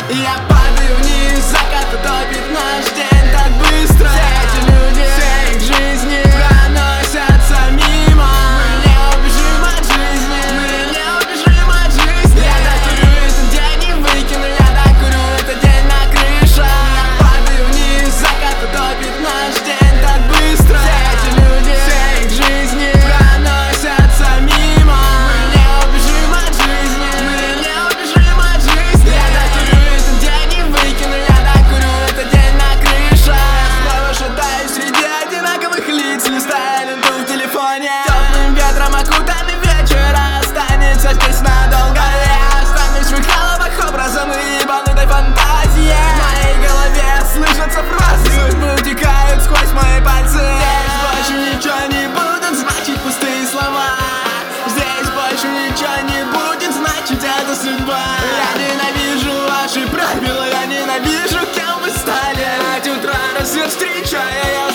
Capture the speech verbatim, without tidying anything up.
Я падаю вниз, закат утопит наш день так быстро. Все эти люди, все их жизни проносятся мимо. Мы не убежим от жизни, мы не убежим от жизни. Я докурю этот день и выкину, я докурю этот день на крыше. Я падаю вниз, закат утопит наш день так быстро. Все эти люди, все их жизни проносятся мимо. Мы не убежим от жизни, мы не убежим от жизни. Я докурю этот день и выкину, я докурю этот день на крыше. Я снова шатаюсь среди одинаковых лиц, листая ленту в телефоне. Теплым ветром окутанный вечер останется здесь надолго. Я останусь в их головах образом и ебанутой фантазии. В моей голове слышатся фразы, судьбы утекают сквозь мои пальцы. Здесь больше ничего не будут значить пустые слова. Здесь больше ничего не будет значить эта судьба. Я ненавижу ваши правила, я ненавижу, кем вы стали. Эти утра рассвет встречая, я